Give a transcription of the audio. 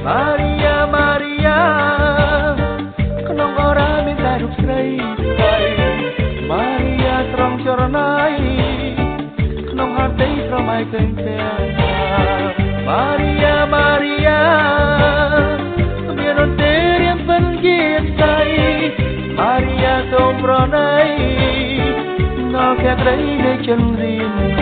Maria Maria ក្នុងអរ៉ាមានតែរូបស្រីស្រី Maria ត្រង់ចរណៃក្នុងហាត់ដីស្រមៃឃើញផ្ទះ Maria Maria មានរទេរៀងវិនជាស្័យ Maria សូមប្រណីដល់ភក្តីនៃចិនរៀន